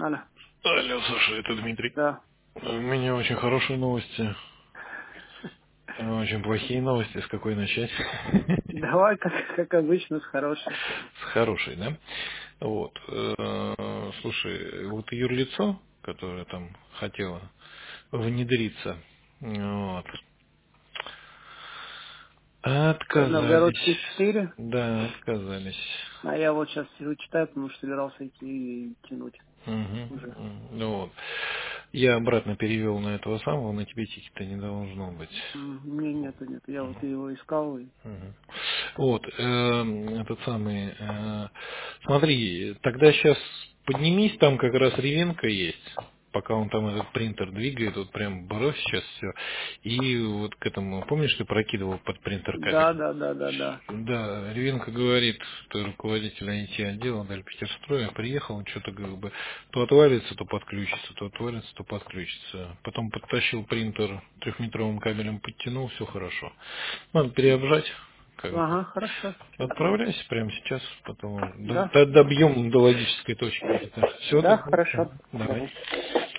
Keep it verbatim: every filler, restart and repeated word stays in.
Алло. Алло, Саша, это Дмитрий. Да. У меня очень хорошие новости, очень плохие новости. С какой начать? Давай, как, как обычно, с хорошей. С хорошей, да? Вот. э, Слушай, вот юрлицо, которое там хотело внедриться, вот, Новгородский отказались. четыре. Да, отказались. А я вот сейчас сижу читаю, потому что собирался идти и тянуть Мгм. уже. Ну вот. Я обратно перевел на этого самого, на тебе тикета не должно быть. М, Не, нету, нет. Я вот его искал. И... Мгм. Вот, э, этот самый, э, смотри, тогда сейчас поднимись, там как раз ревенка есть, пока он там этот принтер двигает, вот прям брось сейчас все, и вот к этому, помнишь, ты прокидывал под принтер Да, кабель? да, да, да, да. Да, Ревенко говорит, что руководитель ай ти-отдела Дальпетерстроя приехал, он что-то как бы то отвалится, то подключится, то отвалится, то подключится. Потом подтащил принтер трехметровым кабелем, подтянул, все хорошо. Надо переобжать, как бы. Ага, хорошо. Отправляйся прямо сейчас, потом д- Да. д- добьем до логической точки. Все, Да, тогда. хорошо. Давай.